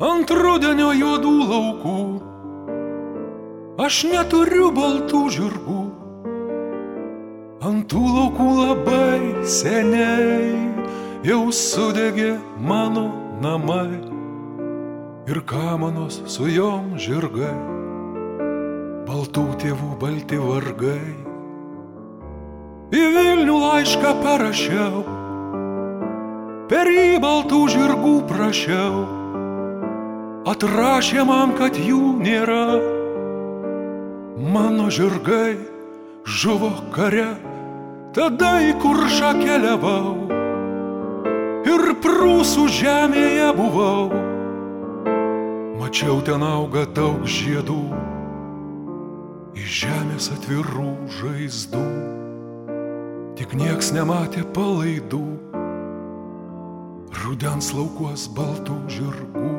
Ant rudenio juodų laukų aš neturiu baltų žirgų. Ant tų laukų labai seniai jau sudegė mano namai ir kamanos su jom žirgai, baltų tėvų balti vargai. Į Vilnių laišką parašiau, per jį baltų žirgų prašiau. Atrašė man, kad jų nėra. Mano žirgai žuvo kare, tada į Kuršą keliavau ir Prūsų žemėje buvau. Mačiau, ten auga daug žiedų, iš žemės atvirų žaizdų, tik nieks nematė palaidų rudens laukuos baltų žirgų.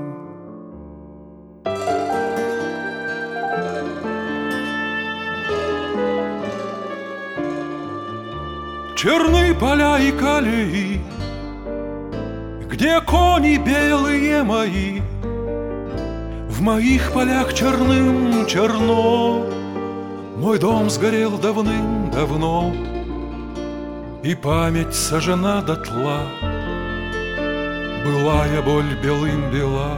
Черные поля и колеи, где кони белые мои, в моих полях черным черно. Мой дом сгорел давным-давно, и память сожжена дотла, былая боль белым бела.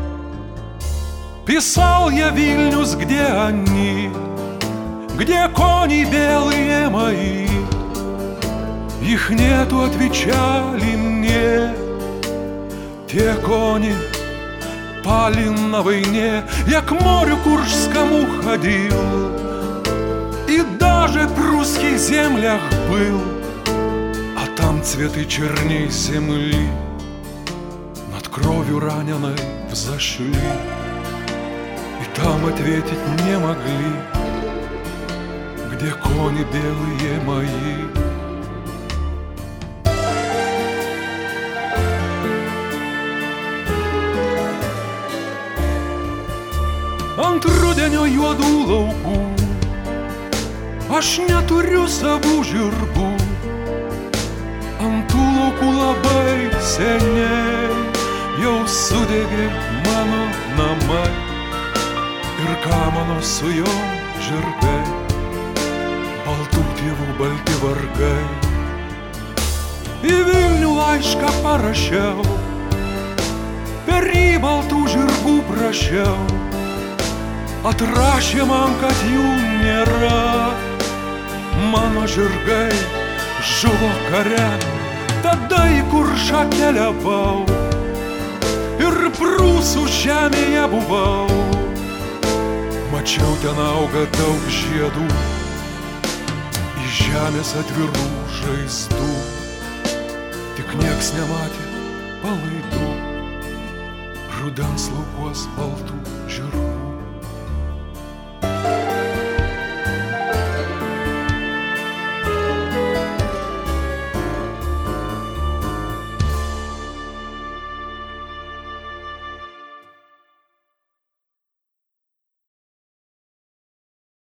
Писал я Вильнюс, где они, где кони белые мои. Их нету, отвечали мне. Те кони пали на войне. Я к морю Куршскому ходил и даже в прусских землях был, а там цветы черней земли над кровью раненой взошли, и там ответить не могли, где кони белые мои. Ant rudenio juodų laukų aš neturiu savų žirgų. Ant tų laukų labai seniai jau sudegė mano namai ir kamanos su jo žirgai, baltų tėvų balti vargai. Į Vilnių laišką parašiau, per jį baltų žirgų prašiau. Atrašė man, kad jų nėra. Mano žirgai žuvo kare, tada į Kuršą keliavau ir Prūsų žemėje buvau. Mačiau, ten auga daug žiedų, iš žemės atvirų žaizdų, tik nieks nematė palaidų rudens laukuos baltų žirgų.